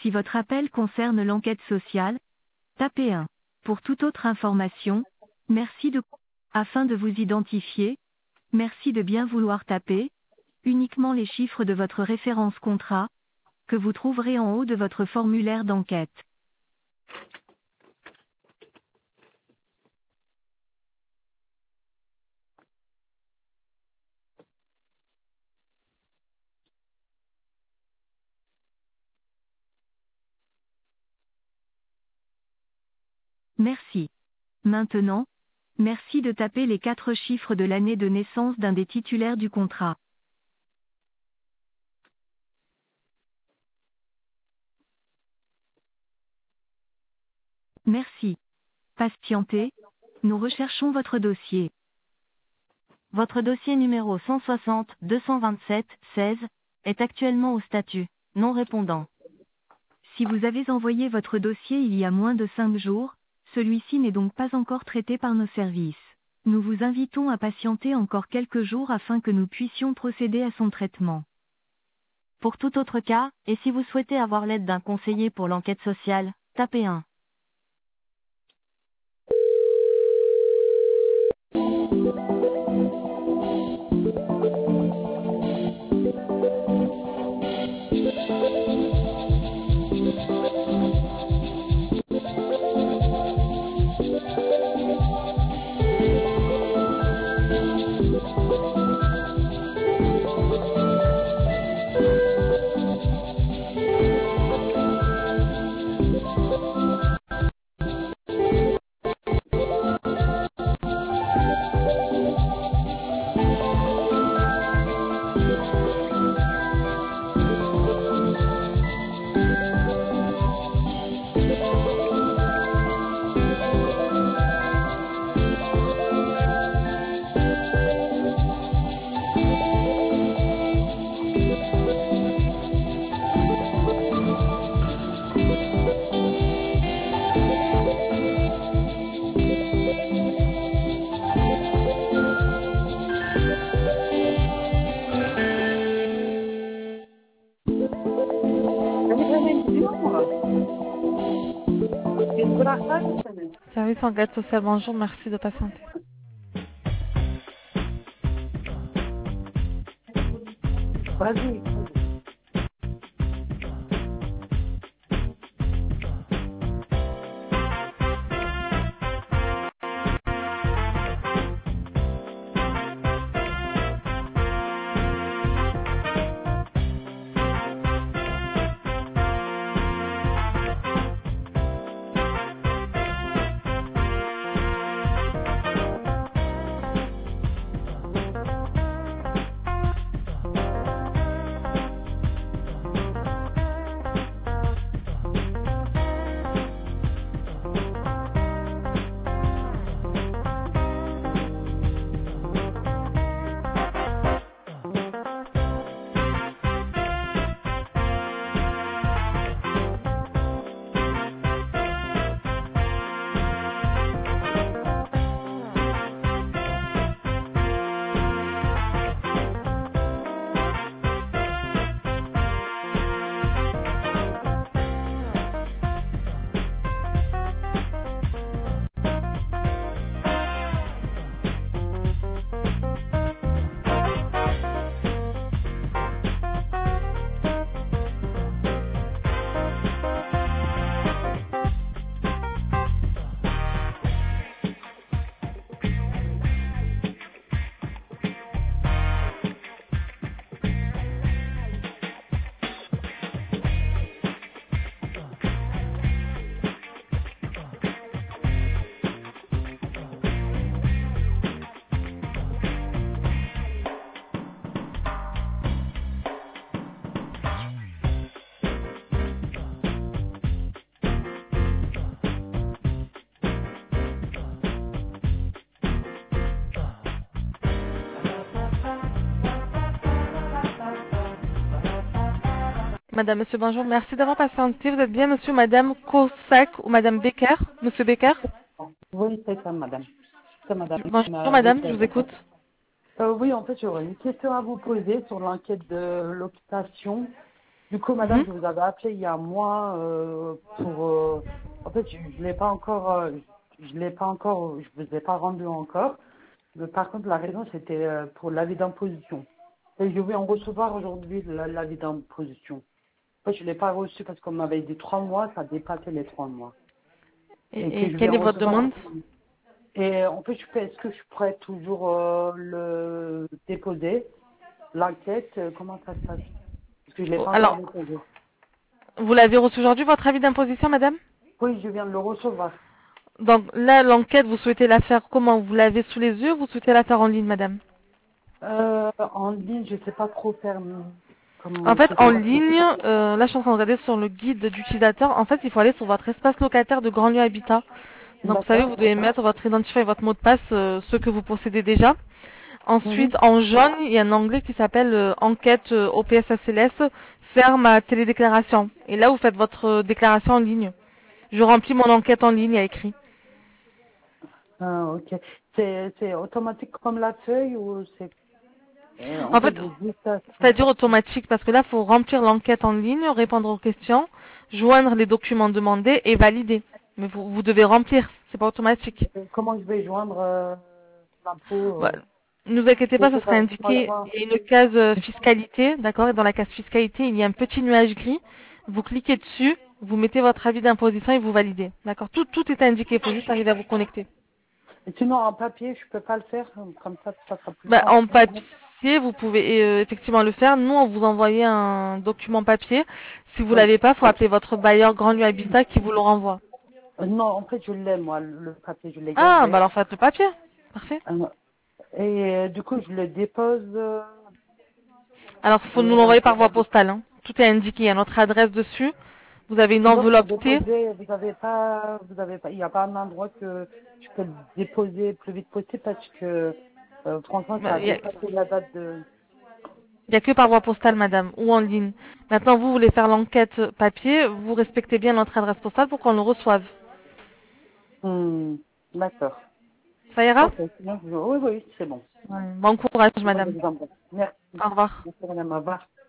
Si votre appel concerne l'enquête sociale, tapez 1. Pour toute autre information, merci de... Afin de vous identifier, merci de bien vouloir taper uniquement les chiffres de votre référence contrat, que vous trouverez en haut de votre formulaire d'enquête. Merci. Maintenant, merci de taper les 4 chiffres de l'année de naissance d'un des titulaires du contrat. Merci. Patientez, nous recherchons votre dossier. Votre dossier numéro 160-227-16 est actuellement au statut non répondant. Si vous avez envoyé votre dossier il y a moins de 5 jours, celui-ci n'est donc pas encore traité par nos services. Nous vous invitons à patienter encore quelques jours afin que nous puissions procéder à son traitement. Pour tout autre cas, et si vous souhaitez avoir l'aide d'un conseiller pour l'enquête sociale, tapez 1. Service enquête sociale, bonjour, merci de patienter. Vas-y. Madame, monsieur, bonjour, merci d'avoir patienté. Vous êtes bien monsieur, madame Cossack ou madame Becker? Monsieur Becker? Oui, c'est ça, madame. C'est madame. Bonjour madame, je vous écoute. Oui, en fait, j'aurais une question à vous poser sur l'enquête de l'occupation. Du coup, madame, je vous avais appelé il y a un mois pour... en fait, je l'ai pas encore... je l'ai pas encore... Je vous ai pas rendu encore. Mais par contre, la raison, c'était pour l'avis d'imposition. Et je vais en recevoir aujourd'hui l'avis d'imposition. En fait, je l'ai pas reçu parce qu'on m'avait dit 3 mois, ça dépassait les 3 mois. Et que Et je vais quelle est en votre recevoir... demande? Et en fait, est-ce que je pourrais toujours le déposer? L'enquête, comment ça se passe? Parce que je l'ai pas encore Alors, déposé. vous l'avez reçu aujourd'hui, votre avis d'imposition, madame? Oui, je viens de le recevoir. Donc là, l'enquête, vous souhaitez la faire comment? Vous l'avez sous les yeux, vous souhaitez la faire en ligne, madame? En ligne, je sais pas trop faire. En Comme, fait, je sais en pas. ligne, là, je suis en train de regarder sur le guide d'utilisateur. En fait, il faut aller sur votre espace locataire de Grand Lieu Habitat. Donc, vous savez, D'accord. vous devez mettre votre identifiant et votre mot de passe, ceux que vous possédez déjà. Mhm. Ensuite, en jaune, il y a un onglet qui s'appelle Enquête OPS-ACLS, faire ma télédéclaration. Et là, vous faites votre déclaration en ligne. Je remplis mon enquête en ligne, il y a écrit. Ah, ok. C'est automatique comme la feuille ou c'est. En En fait, fait, j'ai dit ça. c'est-à-dire automatique, parce que là, il faut remplir l'enquête en ligne, répondre aux questions, joindre les documents demandés et valider. Mais vous devez remplir, c'est pas automatique. Comment je vais joindre l'impôt Bah, ne vous inquiétez je pas, ça sais sera pas, moi, indiqué. moi. Il y a une case fiscalité, d'accord? Et dans la case fiscalité, il y a un petit nuage gris. Vous cliquez dessus, vous mettez votre avis d'imposition et vous validez. D'accord? Tout est indiqué, il faut juste arriver à vous connecter. Et sinon, en papier, je peux pas le faire. Comme ça sera plus Bah, simple. en papier, vous pouvez effectivement le faire. Nous, on vous envoie un document papier. Si vous Oui. l'avez pas, il faut appeler votre bailleur Grand Lieu Habitat qui vous le renvoie. Non, en fait, je l'ai, moi, le papier, je l'ai Ah, bah gardé. alors faites le papier. Parfait. Et du coup, je le dépose. Alors, il faut nous Euh, l'envoyer par voie postale. Hein. Tout est indiqué. Il y a notre adresse dessus. Vous avez une sinon, pour enveloppe T. déposer, il n'y a pas un endroit que je peux le déposer le plus vite possible parce que, franchement, ça Bah, a Il y a, dépassé la date de. il y a que par voie postale, madame, ou en ligne. Maintenant, vous voulez faire l'enquête papier. Vous respectez bien notre adresse postale pour qu'on le reçoive. D'accord. Ça ira? Ok, sinon, oui, oui, c'est bon. Ouais. Bon courage, Sinon, je madame. vous envoie. Merci. Au revoir. Merci, madame. Au revoir.